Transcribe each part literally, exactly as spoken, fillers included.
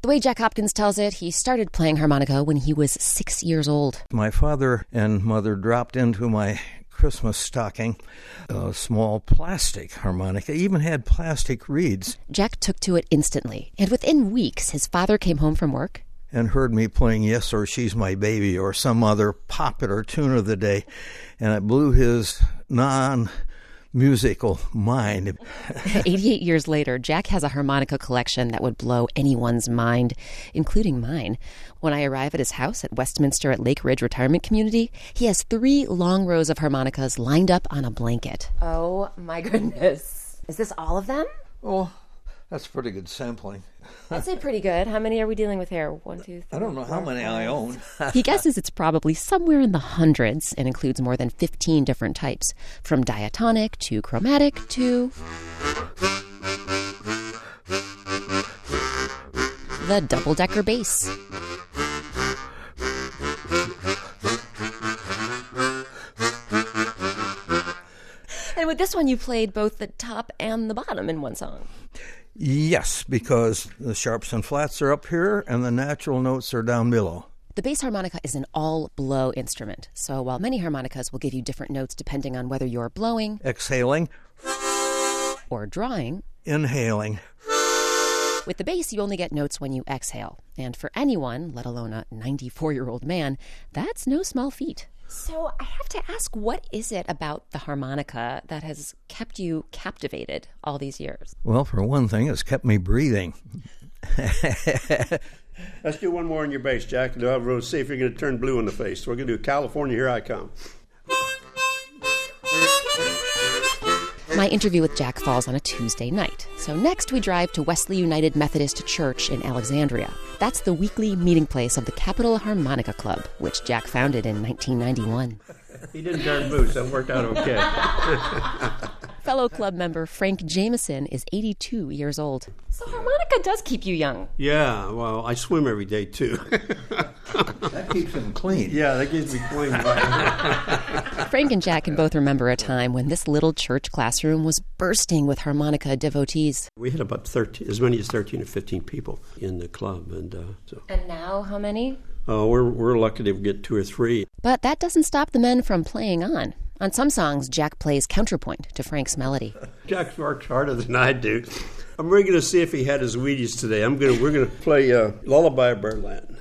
The way Jack Hopkins tells it, he started playing harmonica when he was six years old. My father and mother dropped into my Christmas stocking a small plastic harmonica, even had plastic reeds. Jack took to it instantly, and within weeks, his father came home from work and heard me playing Yes or She's My Baby or some other popular tune of the day, and it blew his non-musical mind. eighty-eight years later, Jack has a harmonica collection that would blow anyone's mind, including mine. When I arrive at his house at Westminster at Lake Ridge Retirement Community, he has three long rows of harmonicas lined up on a blanket. Oh, my goodness. Is this all of them? Oh, that's pretty good sampling. I'd say pretty good. How many are we dealing with here? One, two, three. I don't know four, how many five. I own. He guesses it's probably somewhere in the hundreds and includes more than fifteen different types, from diatonic to chromatic to the double-decker bass. And with this one, you played both the top and the bottom in one song. Yes, because the sharps and flats are up here and the natural notes are down below. The bass harmonica is an all-blow instrument, so while many harmonicas will give you different notes depending on whether you're blowing, exhaling, or drawing, inhaling. With the bass, you only get notes when you exhale. And for anyone, let alone a ninety-four-year-old man, that's no small feat. So I have to ask, what is it about the harmonica that has kept you captivated all these years? Well, for one thing, it's kept me breathing. Let's do one more on your bass, Jack. We'll see if you're going to turn blue in the face. We're going to do California, Here I Come. My interview with Jack falls on a Tuesday night. So next we drive to Wesley United Methodist Church in Alexandria. That's the weekly meeting place of the Capitol Harmonica Club, which Jack founded in nineteen ninety-one. He didn't turn blue, so it worked out okay. Fellow club member Frank Jameson is eighty-two years old. So harmonica does keep you young. Yeah, well, I swim every day, too. That keeps him clean. Yeah, that keeps me clean. Frank and Jack can both remember a time when this little church classroom was bursting with harmonica devotees. We had about thirteen, as many as thirteen or fifteen people in the club. And uh, so. And now how many? Oh, uh, we're, we're lucky to get two or three. But that doesn't stop the men from playing on. On some songs, Jack plays counterpoint to Frank's melody. Jack works harder than I do. I'm really going to see if he had his Wheaties today. I'm going to, we're going to play uh, Lullaby of Birdland.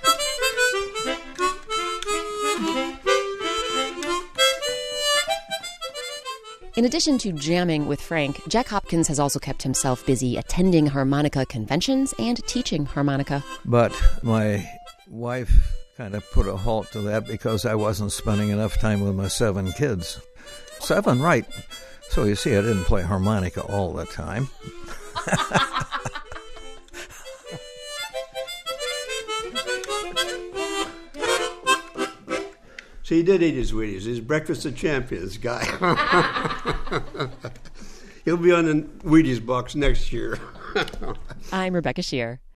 In addition to jamming with Frank, Jack Hopkins has also kept himself busy attending harmonica conventions and teaching harmonica. But my wife kind of put a halt to that because I wasn't spending enough time with my seven kids. Seven, right. So you see, I didn't play harmonica all the time. So he did eat his Wheaties. His breakfast of champions guy. He'll be on the Wheaties box next year. I'm Rebecca Shear.